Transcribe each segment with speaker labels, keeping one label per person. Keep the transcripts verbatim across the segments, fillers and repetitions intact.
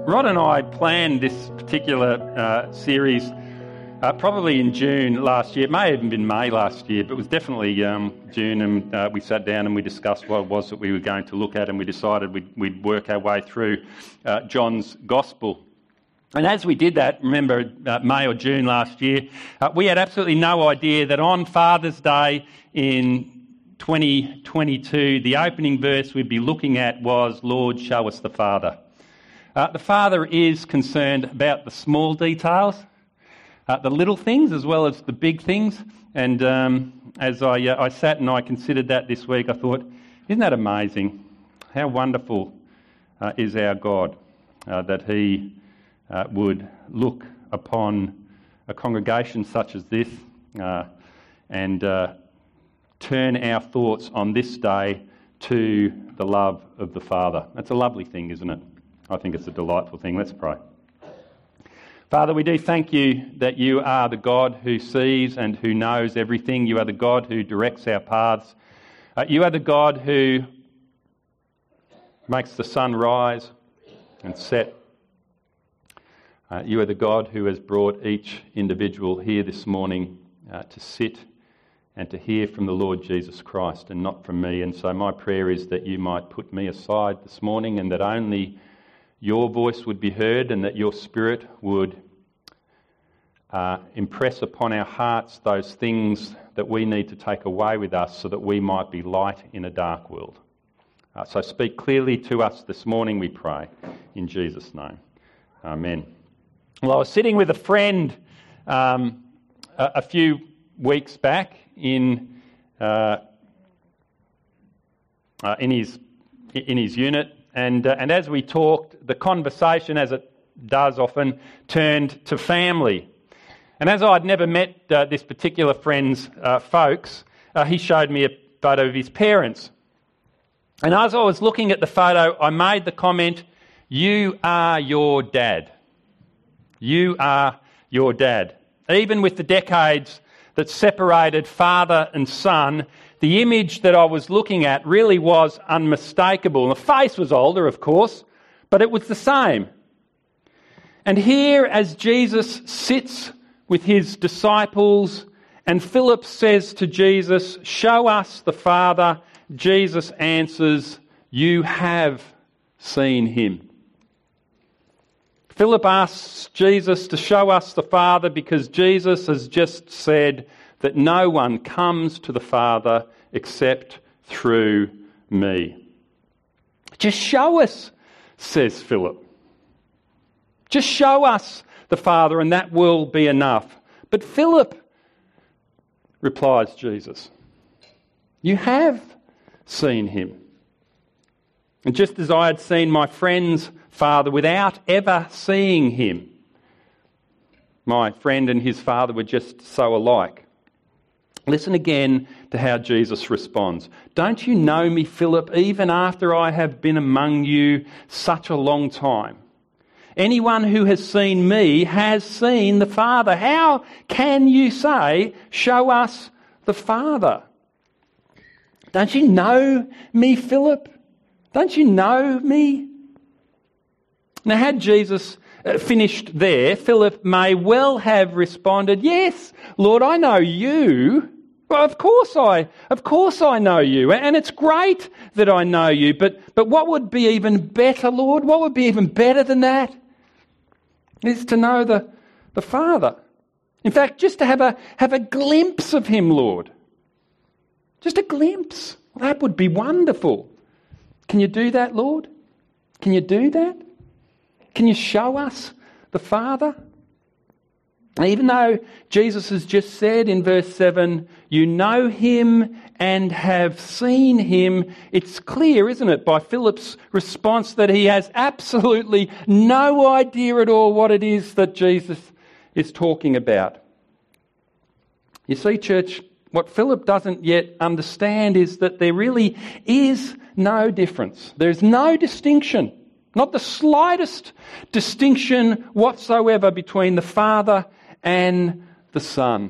Speaker 1: Rod and I planned this particular uh, series uh, probably in June last year. It may have even been May last year, but it was definitely um, June, and uh, we sat down and we discussed what it was that we were going to look at, and we decided we'd, we'd work our way through uh, John's Gospel. And as we did that, remember uh, May or June last year, uh, we had absolutely no idea that on Father's Day in twenty twenty-two, the opening verse we'd be looking at was, "Lord, show us the Father." Uh, the Father is concerned about the small details, uh, the little things as well as the big things. And um, as I, uh, I sat and I considered that this week, I thought, isn't that amazing? How wonderful uh, is our God, uh, that He uh, would look upon a congregation such as this uh, and uh, turn our thoughts on this day to the love of the Father. That's a lovely thing, isn't it? I think it's a delightful thing. Let's pray. Father, we do thank you that you are the God who sees and who knows everything. You are the God who directs our paths. Uh, you are the God who makes the sun rise and set. Uh, you are the God who has brought each individual here this morning uh, to sit and to hear from the Lord Jesus Christ and not from me. And so my prayer is that you might put me aside this morning and that only your voice would be heard, and that your Spirit would uh, impress upon our hearts those things that we need to take away with us so that we might be light in a dark world. Uh, so speak clearly to us this morning, we pray, in Jesus' name. Amen. Well, I was sitting with a friend um, a, a few weeks back in uh, uh, in his in his unit. And uh, and as we talked, the conversation, as it does often, turned to family. And as I'd never met uh, this particular friend's uh, folks, uh, he showed me a photo of his parents. And as I was looking at the photo, I made the comment, "You are your dad. You are your dad." Even with the decades that separated father and son, the image that I was looking at really was unmistakable. The face was older, of course, but it was the same. And here, as Jesus sits with his disciples, and Philip says to Jesus, "Show us the Father," Jesus answers, "You have seen him." Philip asks Jesus to show us the Father because Jesus has just said that no one comes to the Father except through me. "Just show us," says Philip. "Just show us the Father and that will be enough." "But Philip," replies Jesus, "you have seen him. And just as I had seen my friend's father without ever seeing him." My friend and his father were just so alike. Listen again to how Jesus responds. "Don't you know me, Philip, even after I have been among you such a long time? Anyone who has seen me has seen the Father. How can you say, 'Show us the Father'? Don't you know me, Philip? Don't you know me?" Now, had Jesus finished there, Philip may well have responded, "Yes, Lord, I know you. Well, of course I, of course I know you, and it's great that I know you. But but what would be even better, Lord? What would be even better than that? Is to know the the Father. In fact, just to have a have a glimpse of him, Lord. Just a glimpse. Well, that would be wonderful. Can you do that, Lord? Can you do that? Can you show us the Father?" Even though Jesus has just said in verse seven, "You know him and have seen him," it's clear, isn't it, by Philip's response that he has absolutely no idea at all what it is that Jesus is talking about. You see, church, what Philip doesn't yet understand is that there really is no difference. There's no distinction. Not the slightest distinction whatsoever between the Father and the Son.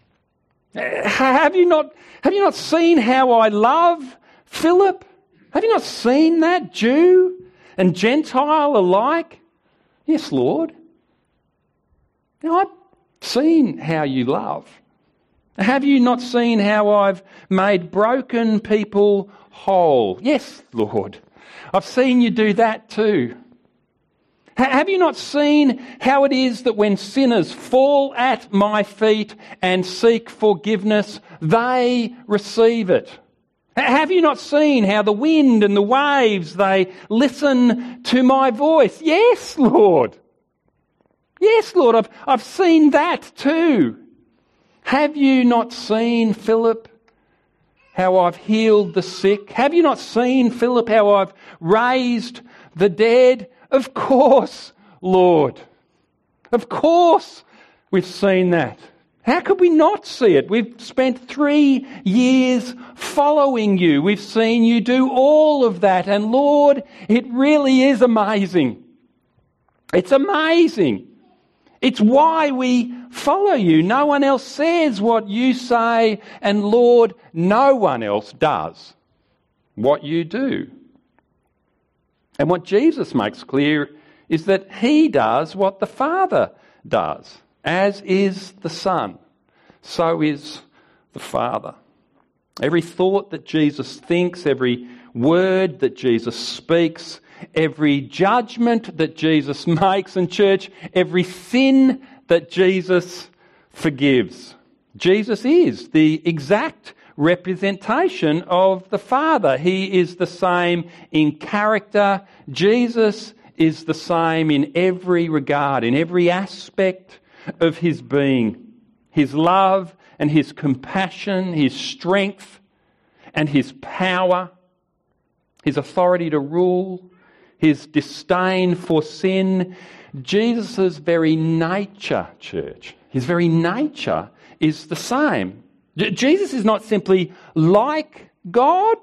Speaker 1: Have you not, have you not seen how I love Philip? Have you not seen that, Jew and Gentile alike? Yes, Lord. Now, I've seen how you love. Have you not seen how I've made broken people whole? Yes, Lord. I've seen you do that too. Have you not seen how it is that when sinners fall at my feet and seek forgiveness, they receive it? Have you not seen how the wind and the waves, they listen to my voice? Yes, Lord. Yes, Lord, I've, I've seen that too. Have you not seen, Philip, how I've healed the sick? Have you not seen, Philip, how I've raised the dead? Of course, Lord. Of course we've seen that. How could we not see it? We've spent three years following you. We've seen you do all of that. And Lord, it really is amazing. It's amazing. It's why we follow you. No one else says what you say, and Lord, no one else does what you do. And what Jesus makes clear is that he does what the Father does. As is the Son, so is the Father. Every thought that Jesus thinks, every word that Jesus speaks, every judgment that Jesus makes in church, every sin that Jesus forgives. Jesus is the exact representation of the Father. He is the same in character. Jesus is the same in every regard, in every aspect of his being. His love and his compassion, his strength and his power, his authority to rule, his disdain for sin. Jesus' very nature, church, his very nature is the same. Jesus is not simply like God.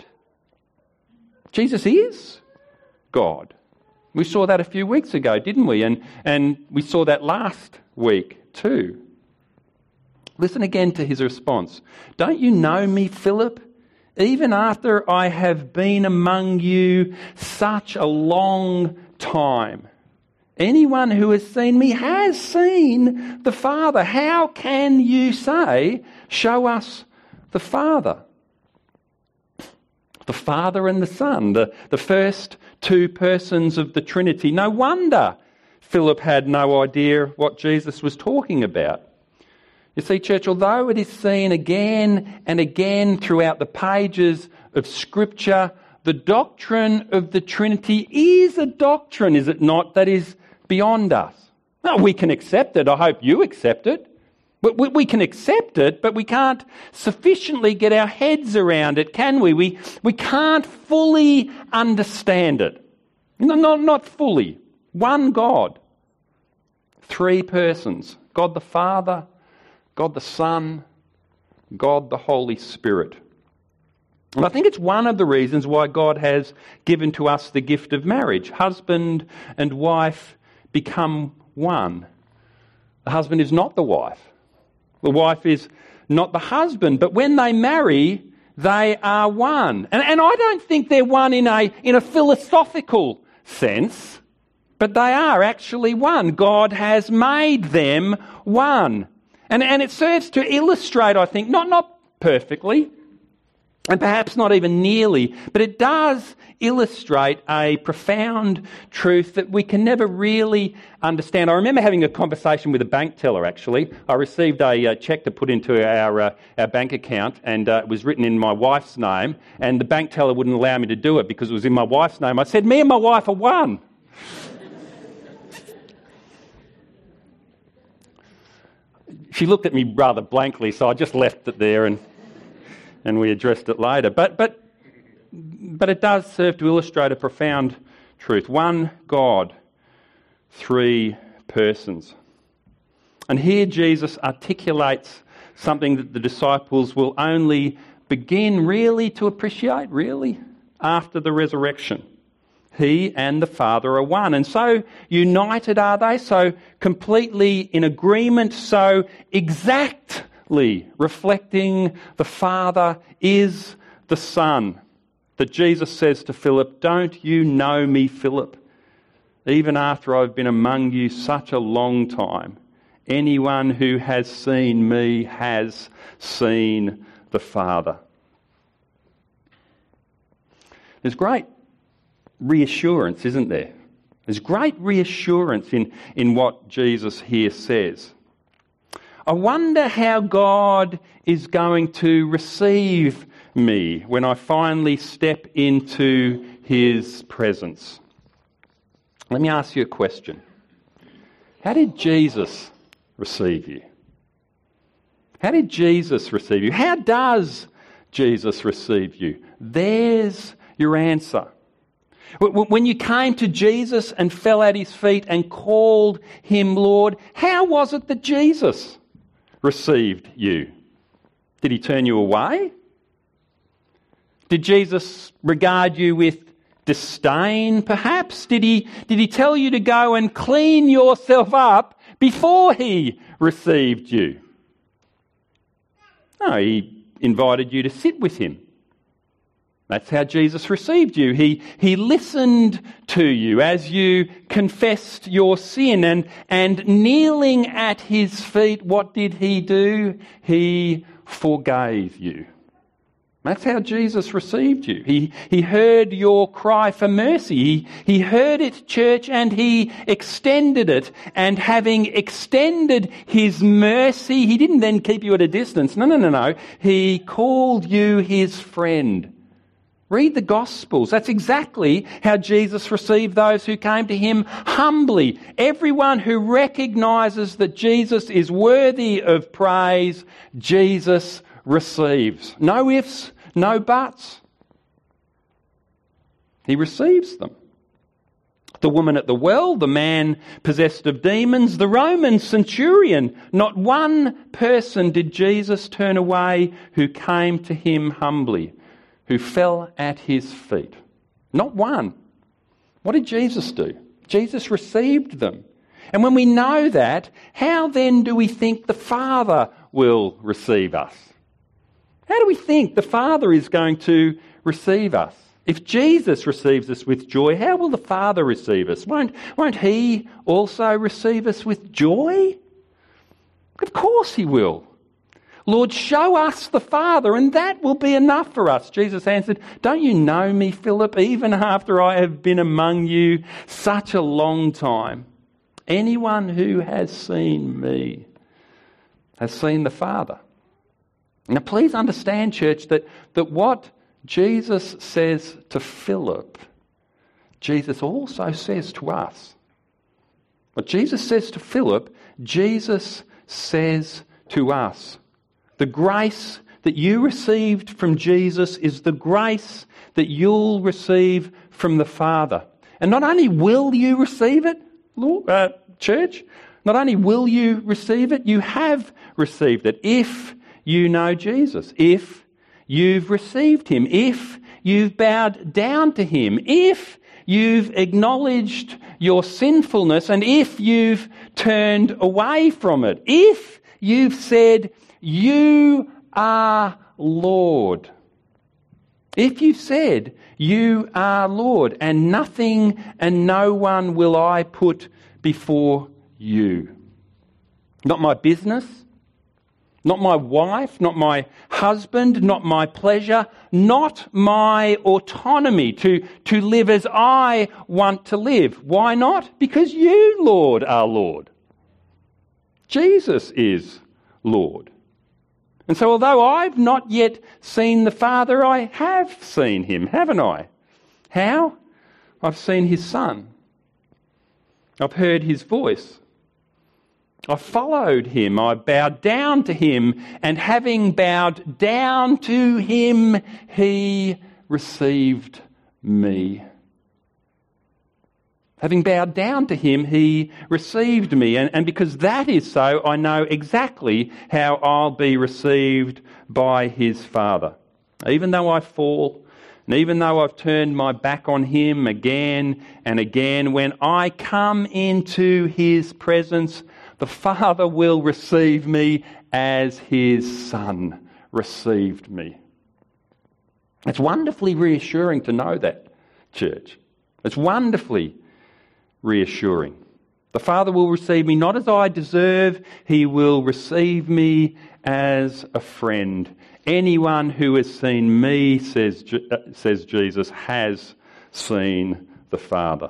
Speaker 1: Jesus is God. We saw that a few weeks ago, didn't we? And, and we saw that last week too. Listen again to his response. Don't you know me, Philip? Even after I have been among you such a long time. Anyone who has seen me has seen the Father. How can you say, show us the Father? The Father and the Son, the, the first two persons of the Trinity. No wonder Philip had no idea what Jesus was talking about. You see, church, although it is seen again and again throughout the pages of Scripture, the doctrine of the Trinity is a doctrine, is it not, that is beyond us. No, we can accept it. I hope you accept it. We, we can accept it, but we can't sufficiently get our heads around it, can we? We, we can't fully understand it. No, not, not fully. One God. Three persons. God the Father, God the Son, God the Holy Spirit. And I think it's one of the reasons why God has given to us the gift of marriage. Husband and wife become one. The husband is not the wife. The wife is not the husband. But when they marry, they are one. And, and I don't think they're one in a, in a philosophical sense, but they are actually one. God has made them one. And, and it serves to illustrate, I think, not, not perfectly, and perhaps not even nearly, but it does illustrate a profound truth that we can never really understand. I remember having a conversation with a bank teller, actually. I received a uh, cheque to put into our uh, our bank account, and uh, it was written in my wife's name, and the bank teller wouldn't allow me to do it because it was in my wife's name. I said, me and my wife are one. She looked at me rather blankly, so I just left it there and and we addressed it later. But but but it does serve to illustrate a profound truth. One God, three persons. And here Jesus articulates something that the disciples will only begin really to appreciate, really, after the resurrection. He and the Father are one. And so united are they, so completely in agreement, so exactly reflecting the Father is the Son. That Jesus says to Philip, don't you know me, Philip? even after I've been among you such a long time. Anyone who has seen me has seen the Father. There's great reassurance, isn't there? There's great reassurance in, in what Jesus here says. I wonder how God is going to receive me when I finally step into his presence. Let me ask you a question. How did Jesus receive you? How did Jesus receive you? How does Jesus receive you? There's your answer. When you came to Jesus and fell at his feet and called him Lord, how was it that Jesus received you? Did he turn you away? Did Jesus regard you with disdain, perhaps? Did he, did he tell you to go and clean yourself up before he received you? No, he invited you to sit with him. That's how Jesus received you. He, he listened to you as you confessed your sin, and, and kneeling at his feet, what did he do? He forgave you. That's how Jesus received you. He, he heard your cry for mercy. He, he heard it, church, and he extended it. And having extended his mercy, he didn't then keep you at a distance. No, no, no, no. He called you his friend. Read the Gospels. That's exactly how Jesus received those who came to him humbly. Everyone who recognises that Jesus is worthy of praise, Jesus receives. No ifs, no buts. He receives them. The woman at the well, the man possessed of demons, the Roman centurion. Not one person did Jesus turn away who came to him humbly, who fell at his feet. Not one. What did Jesus do? Jesus received them. And when we know that, how then do we think the Father will receive us? How do we think the Father is going to receive us? If Jesus receives us with joy, how will the Father receive us? Won't, won't he also receive us with joy? Of course he will. Lord, show us the Father, and that will be enough for us. Jesus answered, don't you know me, Philip, even after I have been among you such a long time? Anyone who has seen me has seen the Father. Now please understand, church, that, that what Jesus says to Philip, Jesus also says to us. What Jesus says to Philip, Jesus says to us. The grace that you received from Jesus is the grace that you'll receive from the Father. And not only will you receive it, Lord, uh, church, not only will you receive it, you have received it if you know Jesus, if you've received him, if you've bowed down to him, if you've acknowledged your sinfulness, and if you've turned away from it, if you've said, you are Lord. If you said, you are Lord, and nothing and no one will I put before you. Not my business, not my wife, not my husband, not my pleasure, not my autonomy to, to live as I want to live. Why not? Because you, Lord, are Lord. Jesus is Lord. And so although I've not yet seen the Father, I have seen him, haven't I? How? I've seen his Son. I've heard his voice. I've followed him. I bowed down to him. And having bowed down to him, he received me. Having bowed down to him, he received me. And, and because that is so, I know exactly how I'll be received by his Father. Even though I fall, and even though I've turned my back on him again and again, when I come into his presence, the Father will receive me as his Son received me. It's wonderfully reassuring to know that, church. It's wonderfully reassuring. The Father will receive me not as I deserve, he will receive me as a friend. Anyone who has seen me, says, says Jesus, has seen the Father.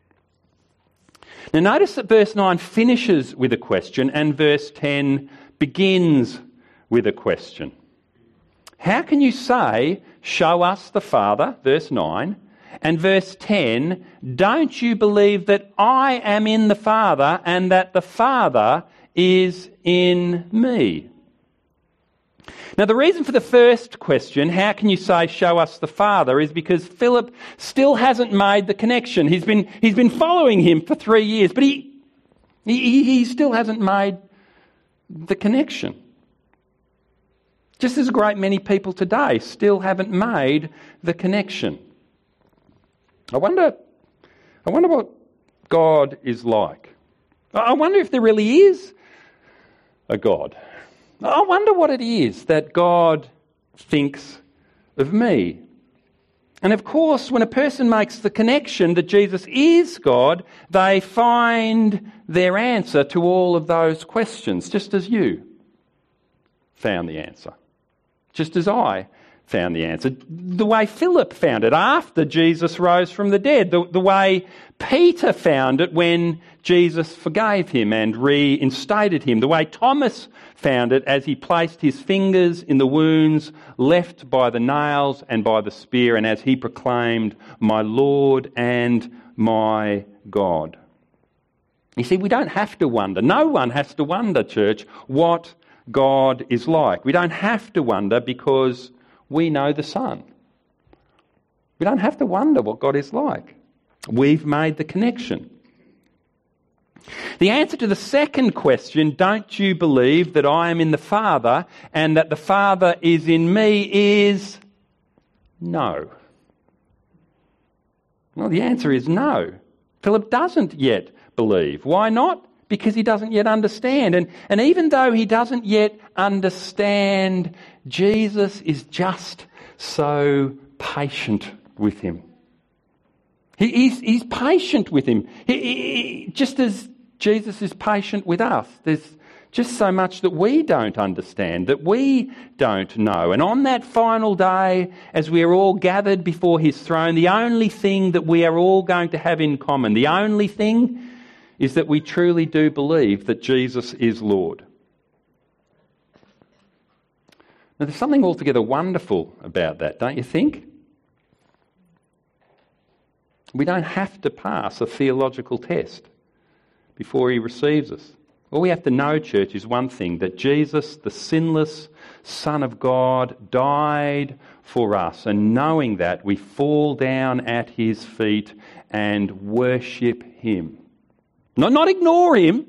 Speaker 1: Now notice that verse nine finishes with a question and verse ten begins with a question. How can you say, show us the Father, verse nine, and verse ten, don't you believe that I am in the Father and that the Father is in me? Now the reason for the first question, how can you say show us the Father, is because Philip still hasn't made the connection. He's been he's been following him for three years, but he he, he still hasn't made the connection. Just as a great many people today still haven't made the connection. I wonder, I wonder what God is like. I wonder if there really is a God. I wonder what it is that God thinks of me. And of course, when a person makes the connection that Jesus is God, they find their answer to all of those questions, just as you found the answer. Just as I found the answer. The way Philip found it after Jesus rose from the dead. The, the way Peter found it when Jesus forgave him and reinstated him. The way Thomas found it as he placed his fingers in the wounds left by the nails and by the spear, and as he proclaimed, "My Lord and my God." You see, we don't have to wonder. No one has to wonder, church, what God is like. We don't have to wonder because we know the Son. We don't have to wonder what God is like. We've made the connection. The answer to the second question, don't you believe that I am in the Father and that the Father is in me, is no. Well, the answer is no. Philip doesn't yet believe. Why not? Because he doesn't yet understand. And, and even though he doesn't yet understand, Jesus is just so patient with him. He, he's, he's patient with him. He, he, just as Jesus is patient with us. There's just so much that we don't understand, that we don't know. And on that final day, as we are all gathered before his throne, the only thing that we are all going to have in common, the only thing is that we truly do believe that Jesus is Lord. Now, there's something altogether wonderful about that, don't you think? We don't have to pass a theological test before he receives us. All we have to know, church, is one thing, that Jesus, the sinless Son of God, died for us. And knowing that, we fall down at his feet and worship him. Not, not ignore him.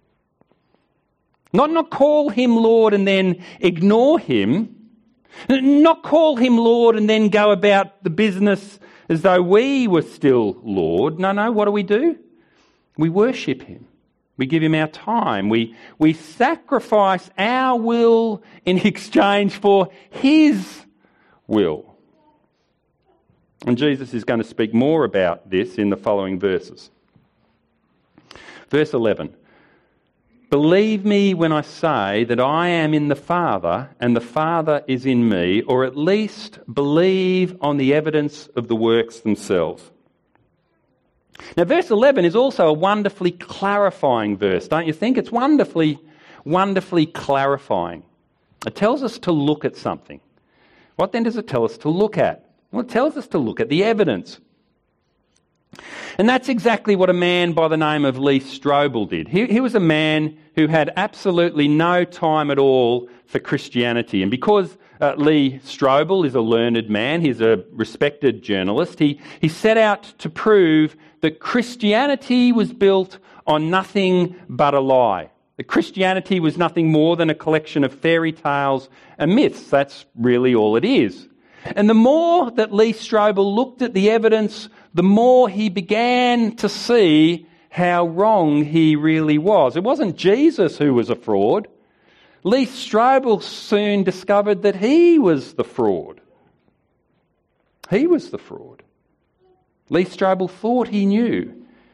Speaker 1: Not, not call him Lord and then ignore him. Not call him Lord and then go about the business as though we were still Lord. No, no, what do we do? We worship him. We give him our time. We, we sacrifice our will in exchange for his will. And Jesus is going to speak more about this in the following verses. Verse eleven. Believe me when I say that I am in the Father and the Father is in me, or at least believe on the evidence of the works themselves. Now, verse eleven is also a wonderfully clarifying verse, don't you think? It's wonderfully, wonderfully clarifying. It tells us to look at something. What then does it tell us to look at? Well, it tells us to look at the evidence. And that's exactly what a man by the name of Lee Strobel did. He, he was a man who had absolutely no time at all for Christianity. And because uh, Lee Strobel is a learned man, he's a respected journalist, he, he set out to prove that Christianity was built on nothing but a lie. That Christianity was nothing more than a collection of fairy tales and myths. That's really all it is. And the more that Lee Strobel looked at the evidence, the more he began to see how wrong he really was. It wasn't Jesus who was a fraud. Lee Strobel soon discovered that he was the fraud. He was the fraud. Lee Strobel thought he knew,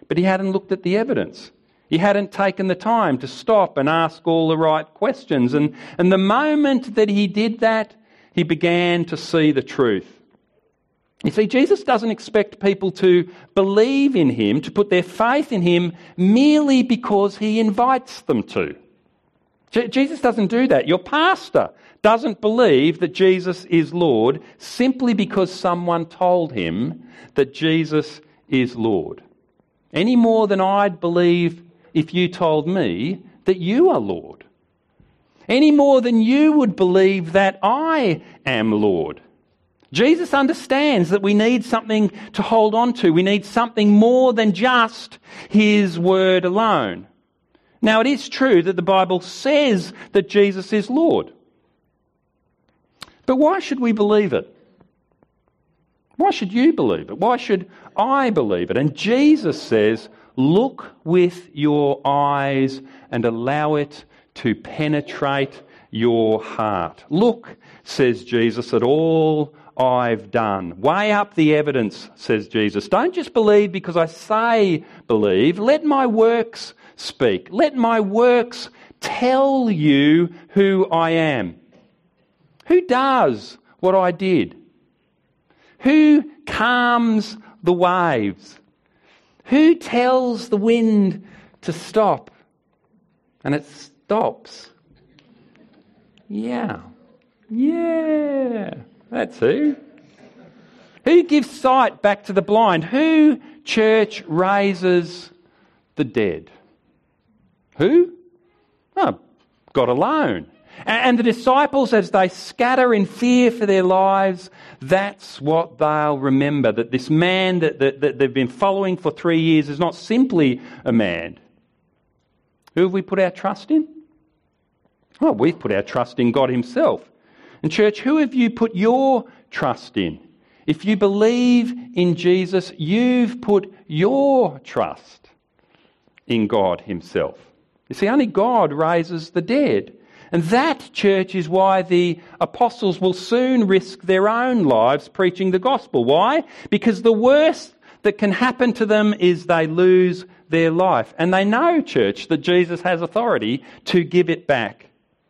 Speaker 1: but he hadn't looked at the evidence. He hadn't taken the time to stop and ask all the right questions. And, and the moment that he did that, he began to see the truth. You see, Jesus doesn't expect people to believe in him, to put their faith in him, merely because he invites them to. Je- Jesus doesn't do that. Your pastor doesn't believe that Jesus is Lord simply because someone told him that Jesus is Lord. Any more than I'd believe if you told me that you are Lord. Any more than you would believe that I am Lord. Jesus understands that we need something to hold on to. We need something more than just his word alone. Now, it is true that the Bible says that Jesus is Lord. But why should we believe it? Why should you believe it? Why should I believe it? And Jesus says, look with your eyes and allow it to penetrate your heart. Look, says Jesus, at all I've done. Weigh up the evidence, says Jesus. Don't just believe because I say believe. Let my works speak. Let my works tell you who I am. Who does what I did? Who calms the waves? Who tells the wind to stop? And it stops. Yeah. Yeah. That's who. Who gives sight back to the blind? Who, church, raises the dead? Who? Oh, God alone. And the disciples, as they scatter in fear for their lives, that's what they'll remember, that this man that, that, that they've been following for three years is not simply a man. Who have we put our trust in? Well, we've put our trust in God himself. And church, who have you put your trust in? If you believe in Jesus, you've put your trust in God himself. You see, only God raises the dead. And that, church, is why the apostles will soon risk their own lives preaching the gospel. Why? Because the worst that can happen to them is they lose their life. And they know, church, that Jesus has authority to give it back.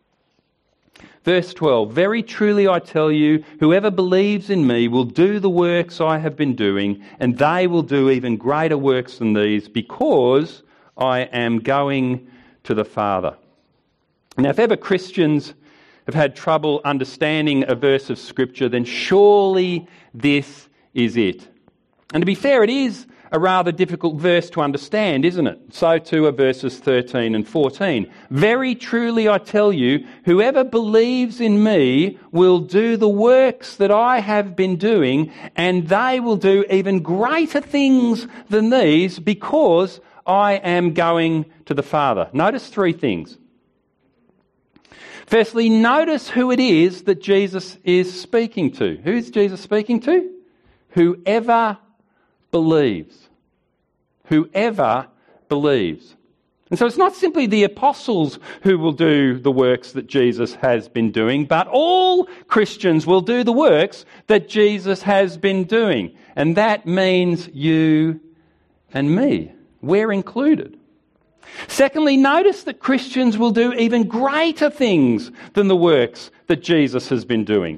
Speaker 1: Verse twelve, very truly I tell you, whoever believes in me will do the works I have been doing, and they will do even greater works than these, because I am going to the Father. Now, if ever Christians have had trouble understanding a verse of Scripture, then surely this is it. And to be fair, it is a rather difficult verse to understand, isn't it? So too are verses thirteen and fourteen. Very truly I tell you, whoever believes in me will do the works that I have been doing, and they will do even greater things than these, because I am going to the Father. Notice three things. Firstly, notice who it is that Jesus is speaking to. Who's Jesus speaking to? Whoever believes. Whoever believes. And so it's not simply the apostles who will do the works that Jesus has been doing, but all Christians will do the works that Jesus has been doing. And that means you and me. We're included. Secondly, notice that Christians will do even greater things than the works that Jesus has been doing.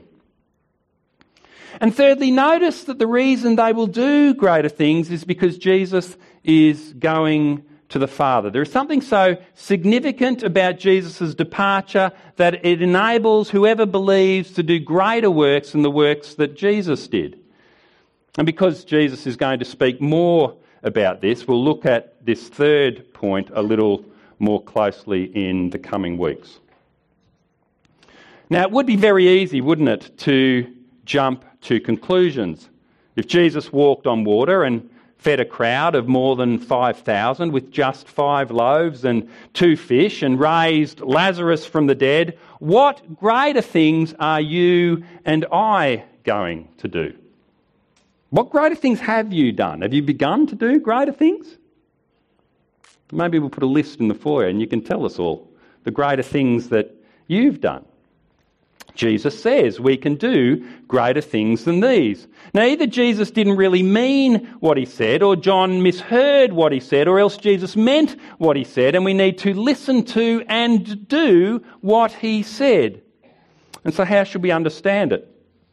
Speaker 1: And thirdly, notice that the reason they will do greater things is because Jesus is going to the Father. There is something so significant about Jesus' departure that it enables whoever believes to do greater works than the works that Jesus did. And because Jesus is going to speak more about this, we'll look at this third point a little more closely in the coming weeks. Now, it would be very easy, wouldn't it, to jump to conclusions. If Jesus walked on water and fed a crowd of more than five thousand with just five loaves and two fish and raised Lazarus from the dead, what greater things are you and I going to do? What greater things have you done? Have you begun to do greater things? Maybe we'll put a list in the foyer and you can tell us all the greater things that you've done. Jesus says we can do greater things than these. Now, either Jesus didn't really mean what he said, or John misheard what he said, or else Jesus meant what he said, and we need to listen to and do what he said. And so how should we understand it?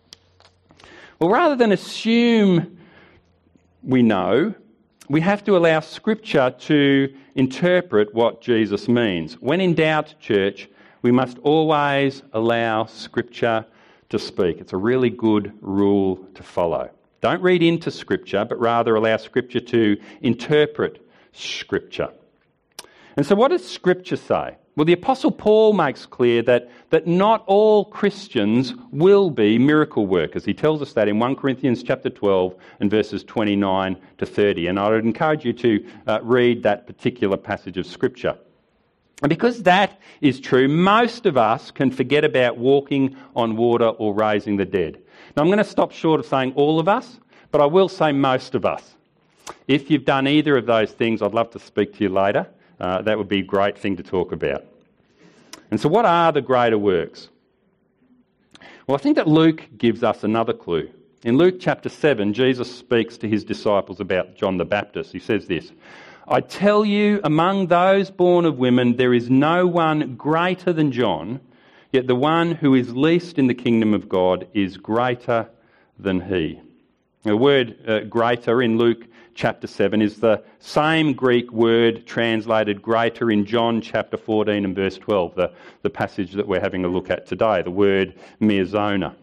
Speaker 1: Well, rather than assume we know, we have to allow Scripture to interpret what Jesus means. When in doubt, church, we must always allow Scripture to speak. It's a really good rule to follow. Don't read into Scripture, but rather allow Scripture to interpret Scripture. And so what does Scripture say? Well, the Apostle Paul makes clear that, that not all Christians will be miracle workers. He tells us that in First Corinthians chapter twelve and verses twenty-nine to thirty. And I would encourage you to uh, read that particular passage of Scripture. And because that is true, most of us can forget about walking on water or raising the dead. Now, I'm going to stop short of saying all of us, but I will say most of us. If you've done either of those things, I'd love to speak to you later. Uh, that would be a great thing to talk about. And so what are the greater works? Well, I think that Luke gives us another clue. In Luke chapter seven, Jesus speaks to his disciples about John the Baptist. He says this, "I tell you, among those born of women, there is no one greater than John, yet the one who is least in the kingdom of God is greater than he." The word uh, greater in Luke chapter seven is the same Greek word translated greater in John chapter fourteen and verse twelve, the, the passage that we're having a look at today, the word meizona.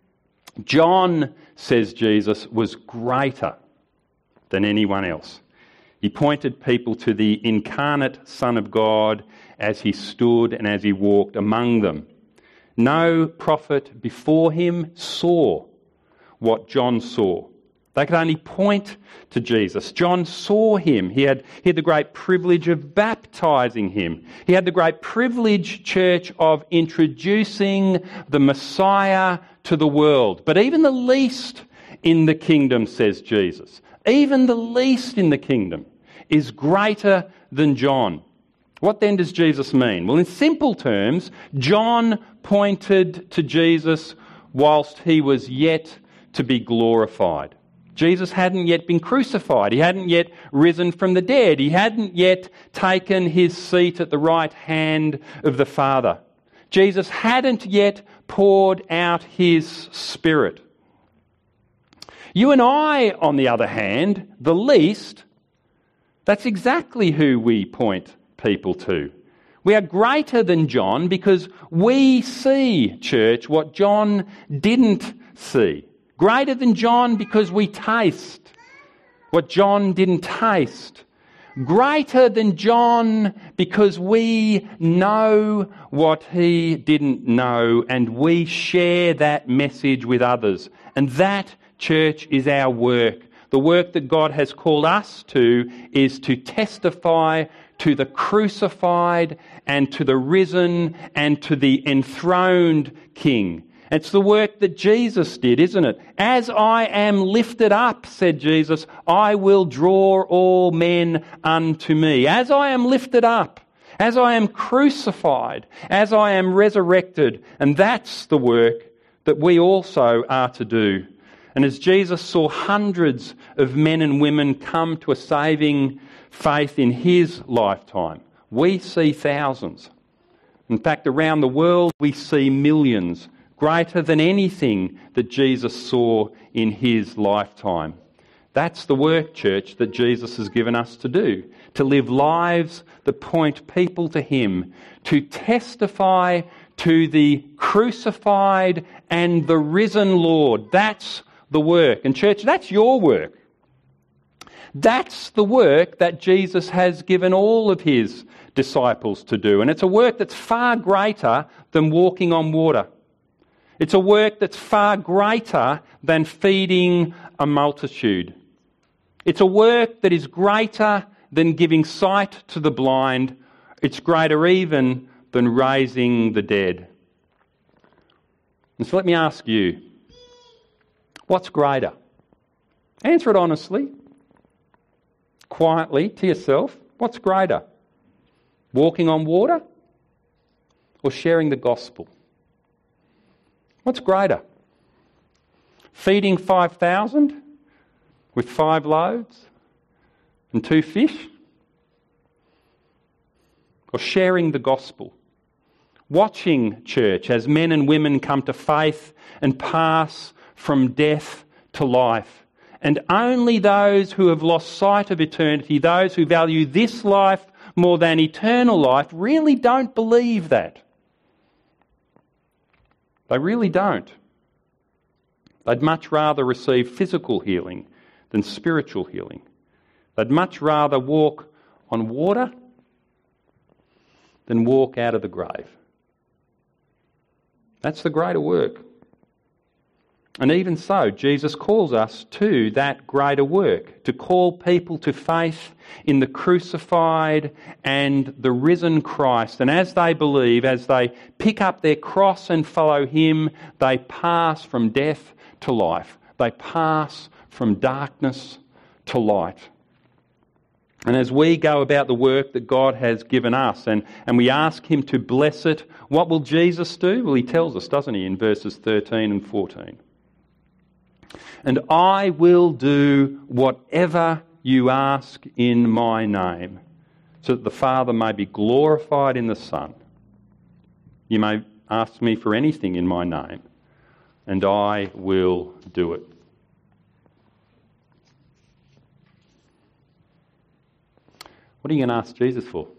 Speaker 1: John, says Jesus, was greater than anyone else. He pointed people to the incarnate Son of God as he stood and as he walked among them. No prophet before him saw what John saw. They could only point to Jesus. John saw him. He had, he had the great privilege of baptising him. He had the great privilege, church, of introducing the Messiah to the world. But even the least in the kingdom, says Jesus, even the least in the kingdom is greater than John. What then does Jesus mean? Well, in simple terms, John pointed to Jesus whilst he was yet to be glorified. Jesus hadn't yet been crucified. He hadn't yet risen from the dead. He hadn't yet taken his seat at the right hand of the Father. Jesus hadn't yet poured out his Spirit. You and I, on the other hand, the least, that's exactly who we point people to. We are greater than John because we see, church, what John didn't see. Greater than John because we taste what John didn't taste. Greater than John because we know what he didn't know, and we share that message with others. And that, church, is our work. The work that God has called us to is to testify to the crucified and to the risen and to the enthroned King. It's the work that Jesus did, isn't it? As I am lifted up, said Jesus, I will draw all men unto me. As I am lifted up, as I am crucified, as I am resurrected. And that's the work that we also are to do. And as Jesus saw hundreds of men and women come to a saving faith in his lifetime, we see thousands. In fact, around the world, we see millions, greater than anything that Jesus saw in his lifetime. That's the work, church, that Jesus has given us to do, to live lives that point people to him, to testify to the crucified and the risen Lord. That's the work. And church, that's your work. That's the work that Jesus has given all of his disciples to do. And it's a work that's far greater than walking on water. It's a work that's far greater than feeding a multitude. It's a work that is greater than giving sight to the blind. It's greater even than raising the dead. And so let me ask you, what's greater? Answer it honestly, quietly to yourself. What's greater? Walking on water or sharing the gospel? What's greater? Feeding five thousand with five loaves and two fish? Or sharing the gospel? Watching church as men and women come to faith and pass from death to life. And only those who have lost sight of eternity, those who value this life more than eternal life, really don't believe that. They really don't. They'd much rather receive physical healing than spiritual healing. They'd much rather walk on water than walk out of the grave. That's the greater work. And even so, Jesus calls us to that greater work, to call people to faith in the crucified and the risen Christ. And as they believe, as they pick up their cross and follow Him, they pass from death to life. They pass from darkness to light. And as we go about the work that God has given us and, and we ask Him to bless it, what will Jesus do? Well, He tells us, doesn't He, in verses thirteen and fourteen. And I will do whatever you ask in my name, so that the Father may be glorified in the Son. You may ask me for anything in my name, and I will do it. What are you going to ask Jesus for?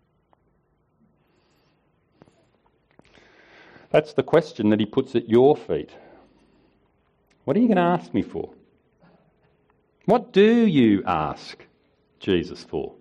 Speaker 1: That's the question that He puts at your feet. What are you going to ask me for? What do you ask Jesus for?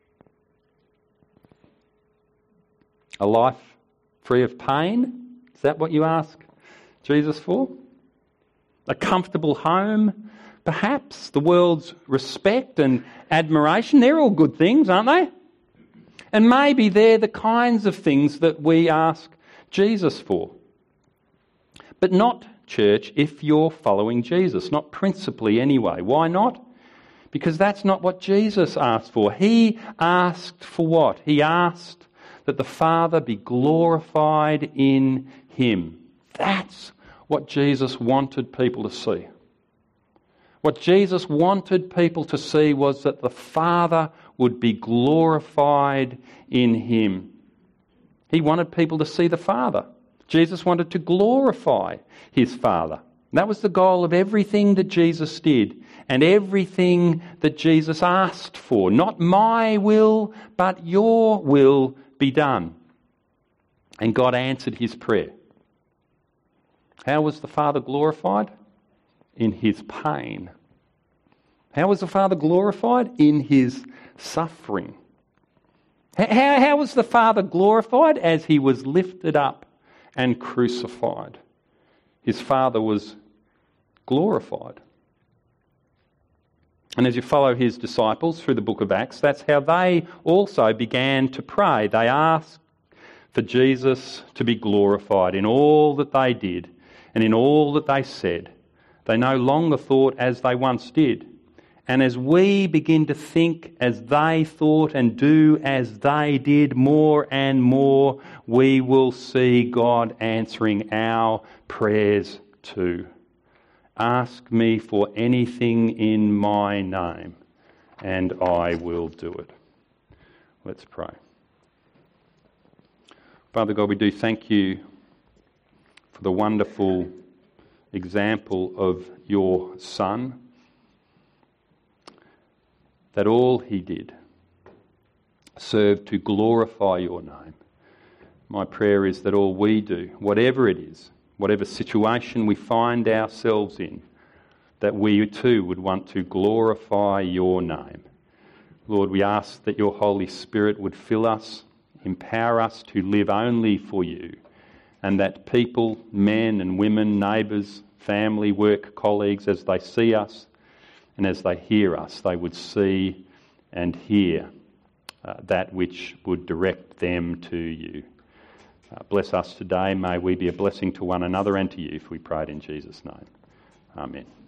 Speaker 1: A life free of pain? Is that what you ask Jesus for? A comfortable home? Perhaps the world's respect and admiration? They're all good things, aren't they? And maybe they're the kinds of things that we ask Jesus for. But not, church, if you're following Jesus. Not principally anyway. Why not? Because that's not what Jesus asked for. He asked for what? He asked that the Father be glorified in Him. That's what Jesus wanted people to see. What Jesus wanted people to see was that the Father would be glorified in Him. He wanted people to see the Father. Jesus wanted to glorify His Father. That was the goal of everything that Jesus did and everything that Jesus asked for. Not my will, but your will be done. And God answered His prayer. How was the Father glorified? In His pain. How was the Father glorified? In His suffering. How, how was the Father glorified? As He was lifted up and crucified. His Father was glorified. And as you follow His disciples through the book of Acts, that's how they also began to pray. They asked for Jesus to be glorified in all that they did and in all that they said. They no longer thought as they once did. And as we begin to think as they thought and do as they did more and more, we will see God answering our prayers too. Ask me for anything in my name, and I will do it. Let's pray. Father God, we do thank You for the wonderful example of Your Son, that all He did served to glorify Your name. My prayer is that all we do, whatever it is, whatever situation we find ourselves in, that we too would want to glorify Your name. Lord, we ask that Your Holy Spirit would fill us, empower us to live only for You, and that people, men and women, neighbours, family, work colleagues, as they see us, and as they hear us, they would see and hear uh, that which would direct them to You. Uh, bless us today. May we be a blessing to one another and to You, if we pray it in Jesus' name. Amen.